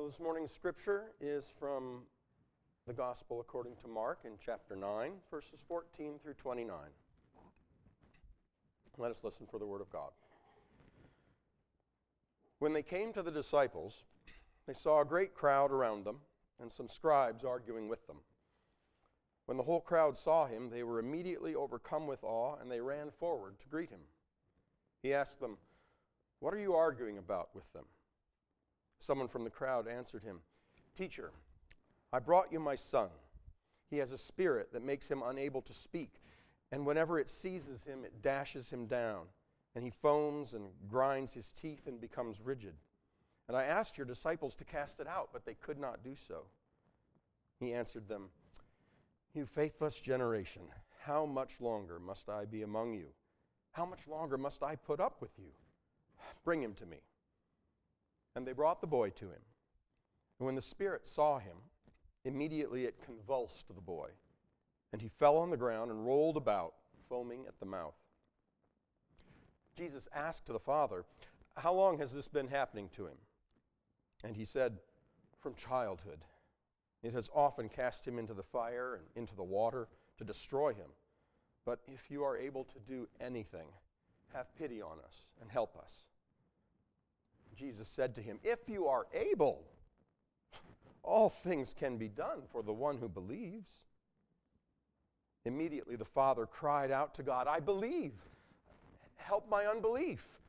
This morning's scripture is from the Gospel according to Mark in chapter 9, verses 14 through 29. Let us listen for the word of God. When they came to the disciples, they saw a great crowd around them and some scribes arguing with them. When the whole crowd saw him, they were immediately overcome with awe, and they ran forward to greet him. He asked them, "What are you arguing about with them?" Someone from the crowd answered him, "Teacher, I brought you my son. He has a spirit that makes him unable to speak, and whenever it seizes him, it dashes him down, and he foams and grinds his teeth and becomes rigid. And I asked your disciples to cast it out, but they could not do so." He answered them, "You faithless generation, how much longer must I be among you? How much longer must I put up with you? Bring him to me." And they brought the boy to him. And when the spirit saw him, immediately it convulsed the boy, and he fell on the ground and rolled about, foaming at the mouth. Jesus asked the father, "How long has this been happening to him?" And he said, "From childhood. It has often cast him into the fire and into the water to destroy him. But if you are able to do anything, have pity on us and help us." Jesus said to him, "If you are able, all things can be done for the one who believes." Immediately the father cried out to God, "I believe. Help my unbelief."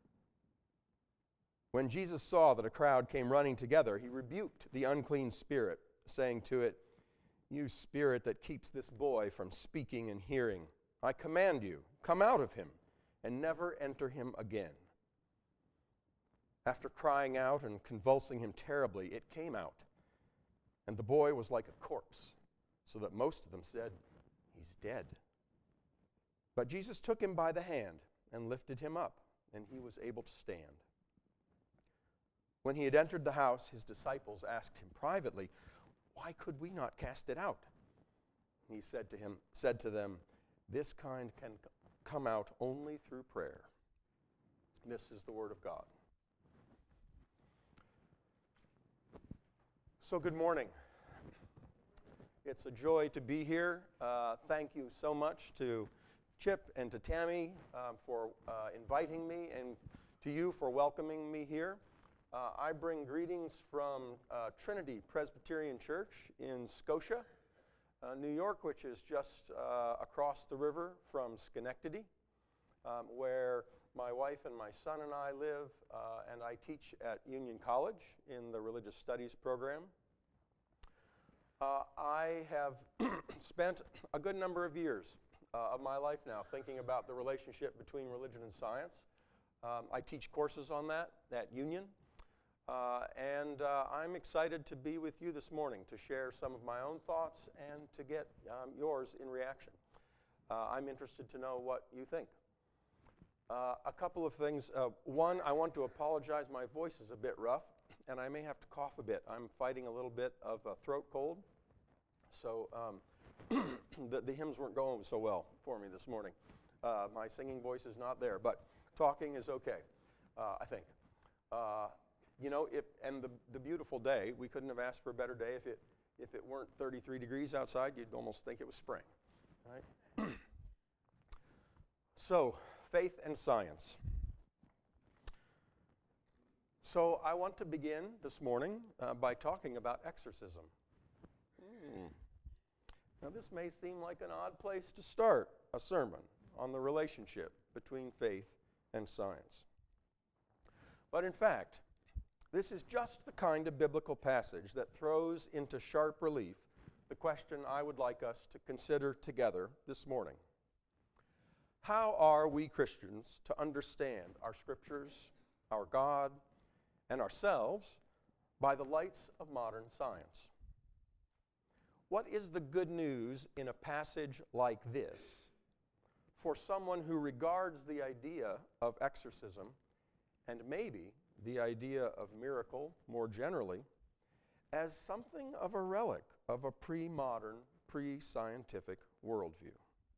When Jesus saw that a crowd came running together, he rebuked the unclean spirit, saying to it, "You spirit that keeps this boy from speaking and hearing, I command you, come out of him and never enter him again." After crying out and convulsing him terribly, it came out, and the boy was like a corpse, so that most of them said, "He's dead." But Jesus took him by the hand and lifted him up, and he was able to stand. When he had entered the house, his disciples asked him privately, "Why could we not cast it out?" He said to them, "This kind can come out only through prayer." This is the word of God. So good morning. It's a joy to be here. Thank you so much to Chip and to Tammy for inviting me, and to you for welcoming me here. I bring greetings from Trinity Presbyterian Church in Scotia, New York, which is just across the river from Schenectady, where my wife and my son and I live, and I teach at Union College in the Religious Studies program. I have spent a good number of years of my life now thinking about the relationship between religion and science. I teach courses on that at Union, and I'm excited to be with you this morning to share some of my own thoughts and to get yours in reaction. I'm interested to know what you think. A couple of things. One, I want to apologize. My voice is a bit rough, and I may have to cough a bit. I'm fighting a little bit of a throat cold, so the hymns weren't going so well for me this morning. My singing voice is not there, but talking is okay, I think. And the beautiful day, we couldn't have asked for a better day. If it weren't 33 degrees outside, you'd almost think it was spring, right? So, faith and science. So I want to begin this morning by talking about exorcism. Now this may seem like an odd place to start a sermon on the relationship between faith and science. But in fact, this is just the kind of biblical passage that throws into sharp relief the question I would like us to consider together this morning. How are we Christians to understand our scriptures, our God, and ourselves by the lights of modern science? What is the good news in a passage like this for someone who regards the idea of exorcism, and maybe the idea of miracle more generally, as something of a relic of a pre-modern, pre-scientific worldview?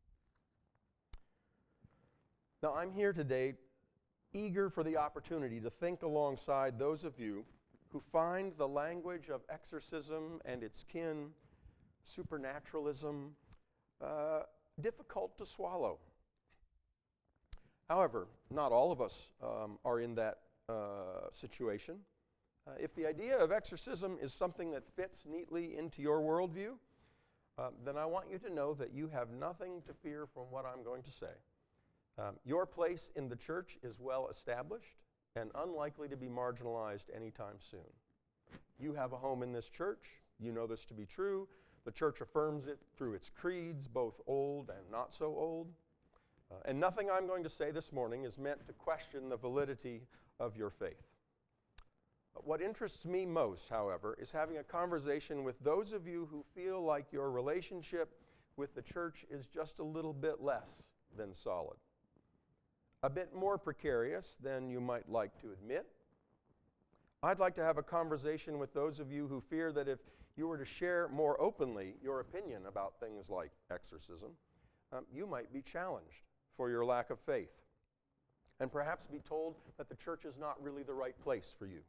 Now, I'm here today eager for the opportunity to think alongside those of you who find the language of exorcism and its kin, supernaturalism, difficult to swallow. However, not all of us are in that situation. If the idea of exorcism is something that fits neatly into your worldview, then I want you to know that you have nothing to fear from what I'm going to say. Your place in the church is well established and unlikely to be marginalized anytime soon. You have a home in this church. You know this to be true. The church affirms it through its creeds, both old and not so old. And nothing I'm going to say this morning is meant to question the validity of your faith. What interests me most, however, is having a conversation with those of you who feel like your relationship with the church is just a little bit less than solid, a bit more precarious than you might like to admit. I'd like to have a conversation with those of you who fear that if you were to share more openly your opinion about things like exorcism, you might be challenged for your lack of faith, and perhaps be told that the church is not really the right place for you.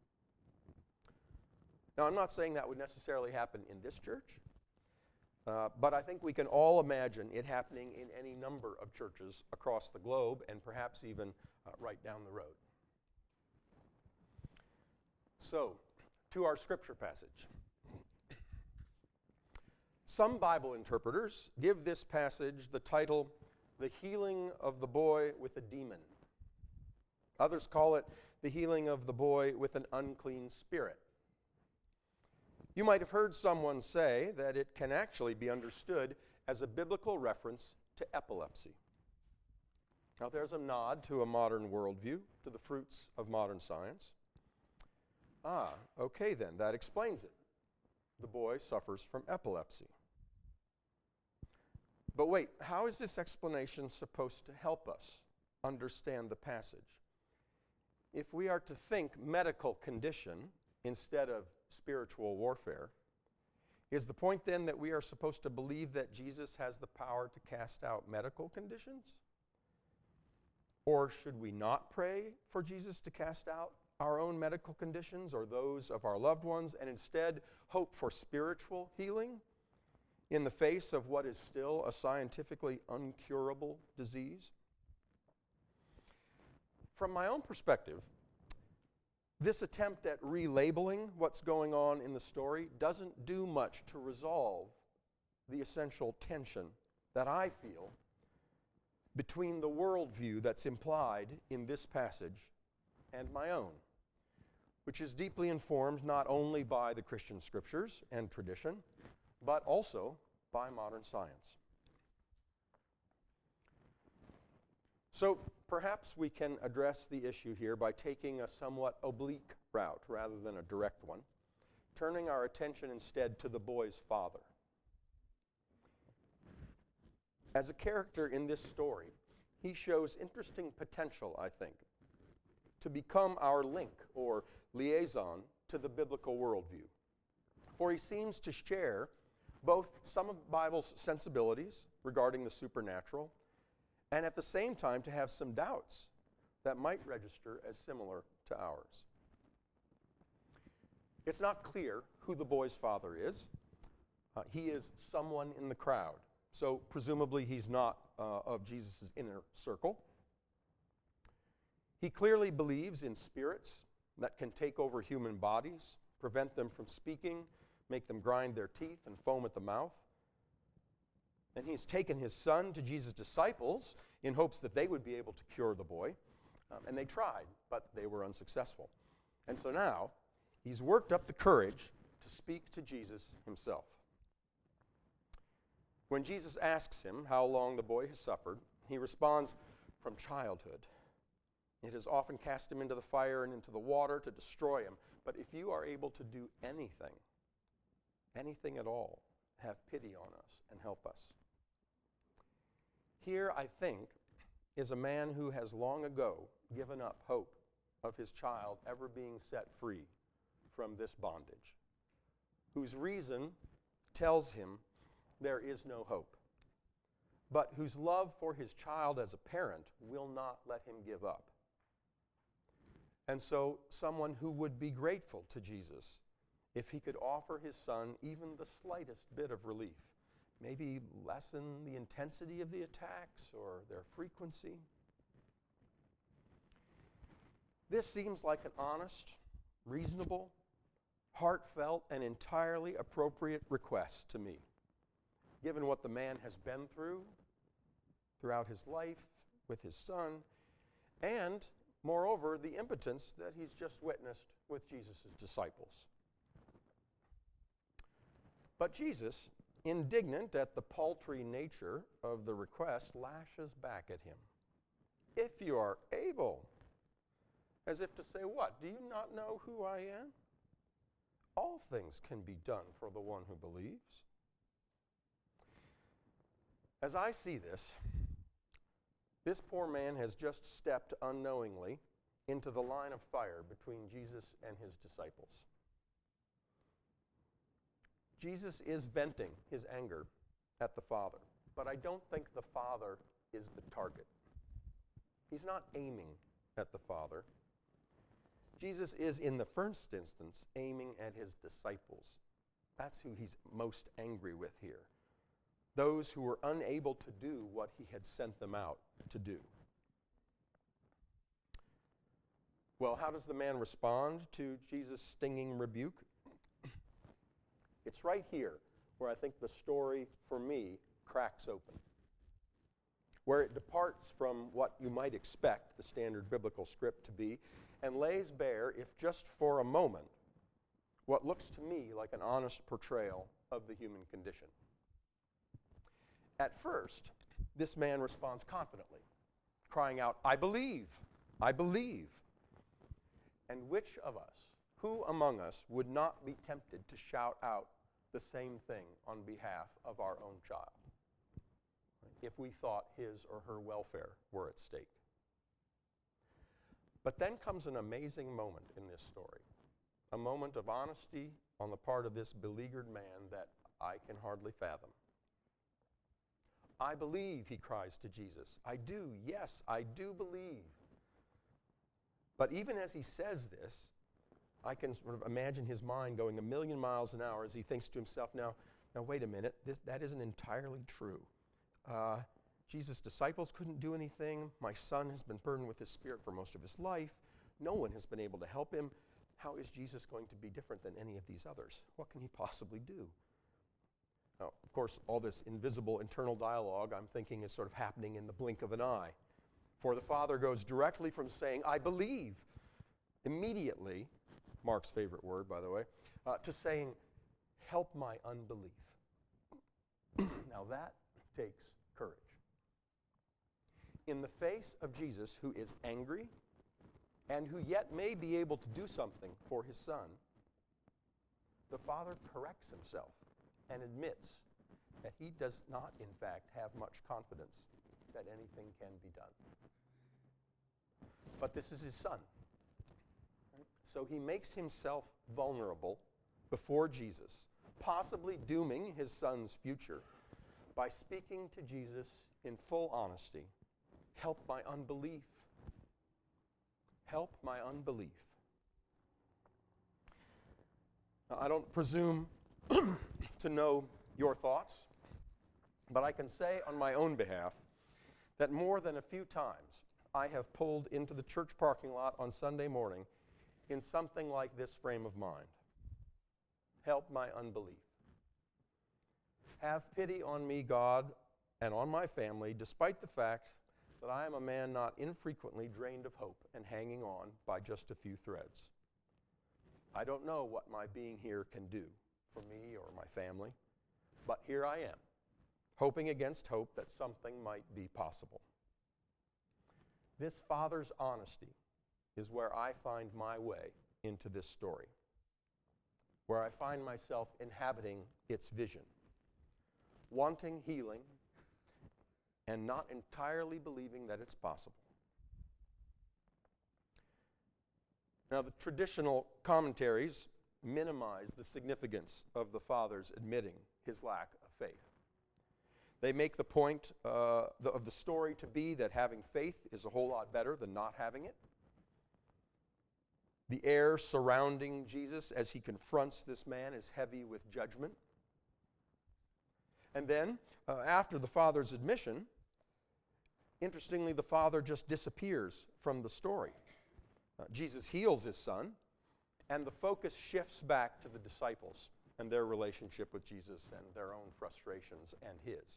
Now, I'm not saying that would necessarily happen in this church, but I think we can all imagine it happening in any number of churches across the globe, and perhaps even right down the road. So, to our scripture passage. Some Bible interpreters give this passage the title, "The Healing of the Boy with a Demon." Others call it the healing of the boy with an unclean spirit. You might have heard someone say that it can actually be understood as a biblical reference to epilepsy. Now, there's a nod to a modern worldview, to the fruits of modern science. Okay then, that explains it. The boy suffers from epilepsy. But wait, how is this explanation supposed to help us understand the passage? If we are to think medical condition instead of spiritual warfare, is the point then that we are supposed to believe that Jesus has the power to cast out medical conditions? Or should we not pray for Jesus to cast out our own medical conditions or those of our loved ones, and instead hope for spiritual healing in the face of what is still a scientifically uncurable disease? From my own perspective, this attempt at relabeling what's going on in the story doesn't do much to resolve the essential tension that I feel between the worldview that's implied in this passage and my own, which is deeply informed not only by the Christian scriptures and tradition, but also by modern science. So perhaps we can address the issue here by taking a somewhat oblique route rather than a direct one, turning our attention instead to the boy's father. As a character in this story, he shows interesting potential, I think, to become our link or liaison to the biblical worldview. For he seems to share both some of the Bible's sensibilities regarding the supernatural, and at the same time to have some doubts that might register as similar to ours. It's not clear who the boy's father is. He is someone in the crowd, so presumably he's not of Jesus' inner circle. He clearly believes in spirits that can take over human bodies, prevent them from speaking, make them grind their teeth and foam at the mouth. And he's taken his son to Jesus' disciples in hopes that they would be able to cure the boy. And they tried, but they were unsuccessful. And so now, he's worked up the courage to speak to Jesus himself. When Jesus asks him how long the boy has suffered, he responds, "From childhood. It has often cast him into the fire and into the water to destroy him. But if you are able to do anything at all, have pity on us and help us." Here, I think, is a man who has long ago given up hope of his child ever being set free from this bondage, whose reason tells him there is no hope, but whose love for his child as a parent will not let him give up. And so someone who would be grateful to Jesus if he could offer his son even the slightest bit of relief, maybe lessen the intensity of the attacks or their frequency. This seems like an honest, reasonable, heartfelt, and entirely appropriate request to me, given what the man has been through throughout his life with his son, and, moreover, the impotence that he's just witnessed with Jesus' disciples. But Jesus, indignant at the paltry nature of the request, lashes back at him. If you are able, as if to say, what? Do you not know who I am? All things can be done for the one who believes. As I see this poor man has just stepped unknowingly into the line of fire between Jesus and his disciples. Jesus is venting his anger at the Father, but I don't think the Father is the target. He's not aiming at the Father. Jesus is, in the first instance, aiming at his disciples. That's who he's most angry with here. Those who were unable to do what he had sent them out to do. Well, how does the man respond to Jesus' stinging rebuke? It's right here where I think the story, for me, cracks open. Where it departs from what you might expect the standard biblical script to be and lays bare, if just for a moment, what looks to me like an honest portrayal of the human condition. At first, this man responds confidently, crying out, I believe, I believe. And which of us, who among us would not be tempted to shout out the same thing on behalf of our own child, if we thought his or her welfare were at stake? But then comes an amazing moment in this story, a moment of honesty on the part of this beleaguered man that I can hardly fathom. I believe, he cries to Jesus. I do, yes, I do believe. But even as he says this, I can sort of imagine his mind going a million miles an hour as he thinks to himself, now wait a minute, that isn't entirely true. Jesus' disciples couldn't do anything. My son has been burdened with his spirit for most of his life. No one has been able to help him. How is Jesus going to be different than any of these others? What can he possibly do? Now, of course, all this invisible internal dialogue, I'm thinking, is sort of happening in the blink of an eye. For the Father goes directly from saying, I believe, immediately, Mark's favorite word, by the way, to saying, help my unbelief. Now that takes courage. In the face of Jesus, who is angry and who yet may be able to do something for his son, the Father corrects himself and admits that he does not, in fact, have much confidence that anything can be done. But this is his son. Right? So he makes himself vulnerable before Jesus, possibly dooming his son's future by speaking to Jesus in full honesty. Help my unbelief. Help my unbelief. Now, I don't presume to know your thoughts, but I can say on my own behalf that more than a few times I have pulled into the church parking lot on Sunday morning in something like this frame of mind. Help my unbelief. Have pity on me, God, and on my family, despite the fact that I am a man not infrequently drained of hope and hanging on by just a few threads. I don't know what my being here can do for me or my family, but here I am, hoping against hope that something might be possible. This Father's honesty is where I find my way into this story, where I find myself inhabiting its vision, wanting healing and not entirely believing that it's possible. Now, the traditional commentaries minimize the significance of the Father's admitting his lack of faith. They make the point of the story to be that having faith is a whole lot better than not having it. The air surrounding Jesus as he confronts this man is heavy with judgment. And then, after the father's admission, interestingly, the father just disappears from the story. Jesus heals his son, and the focus shifts back to the disciples and their relationship with Jesus and their own frustrations and his.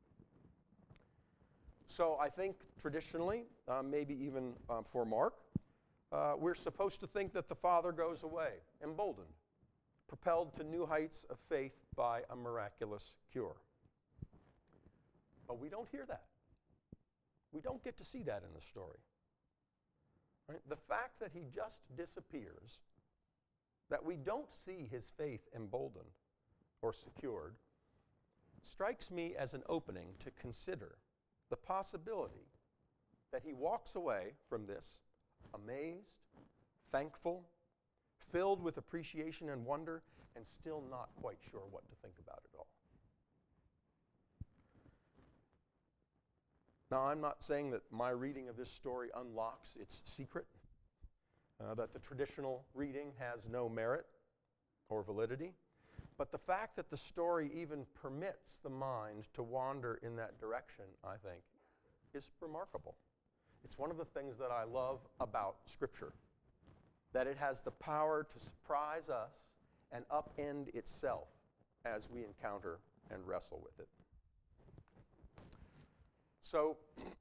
So I think traditionally, maybe even for Mark, we're supposed to think that the father goes away, emboldened, propelled to new heights of faith by a miraculous cure. But we don't hear that. We don't get to see that in the story. Right? The fact that he just disappears, that we don't see his faith emboldened or secured, strikes me as an opening to consider the possibility that he walks away from this amazed, thankful, filled with appreciation and wonder, and still not quite sure what to think about it all. Now, I'm not saying that my reading of this story unlocks its secret, that the traditional reading has no merit or validity, but the fact that the story even permits the mind to wander in that direction, I think, is remarkable. It's one of the things that I love about Scripture, that it has the power to surprise us and upend itself as we encounter and wrestle with it. So,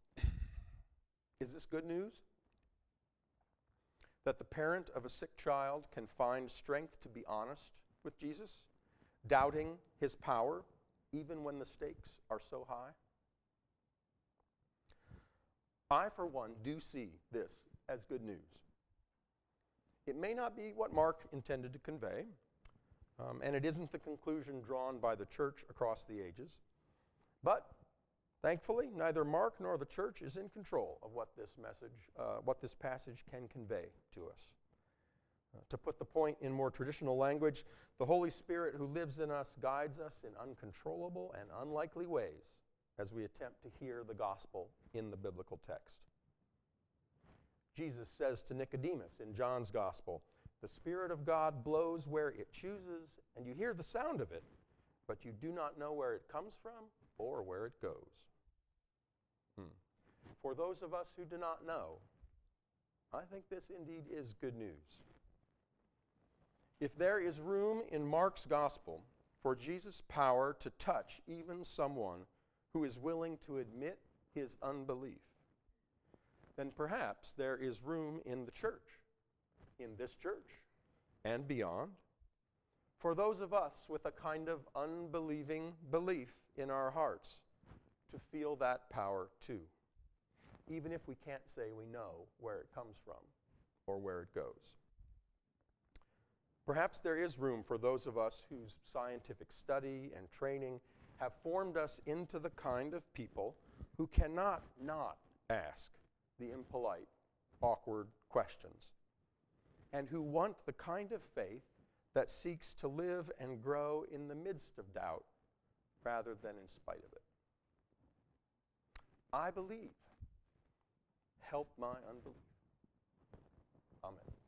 is this good news? That the parent of a sick child can find strength to be honest with Jesus, doubting his power even when the stakes are so high? I, for one, do see this as good news. It may not be what Mark intended to convey, and it isn't the conclusion drawn by the church across the ages, but thankfully, neither Mark nor the church is in control of what this passage can convey to us. To put the point in more traditional language, the Holy Spirit who lives in us guides us in uncontrollable and unlikely ways as we attempt to hear the gospel in the biblical text. Jesus says to Nicodemus in John's gospel, "The Spirit of God blows where it chooses, and you hear the sound of it, but you do not know where it comes from or where it goes." For those of us who do not know, I think this indeed is good news. If there is room in Mark's gospel for Jesus' power to touch even someone who is willing to admit his unbelief, then perhaps there is room in the church, in this church and beyond, for those of us with a kind of unbelieving belief in our hearts to feel that power too, even if we can't say we know where it comes from or where it goes. Perhaps there is room for those of us whose scientific study and training have formed us into the kind of people who cannot not ask the impolite, awkward questions, and who want the kind of faith that seeks to live and grow in the midst of doubt rather than in spite of it. I believe. Help my unbelief. Amen.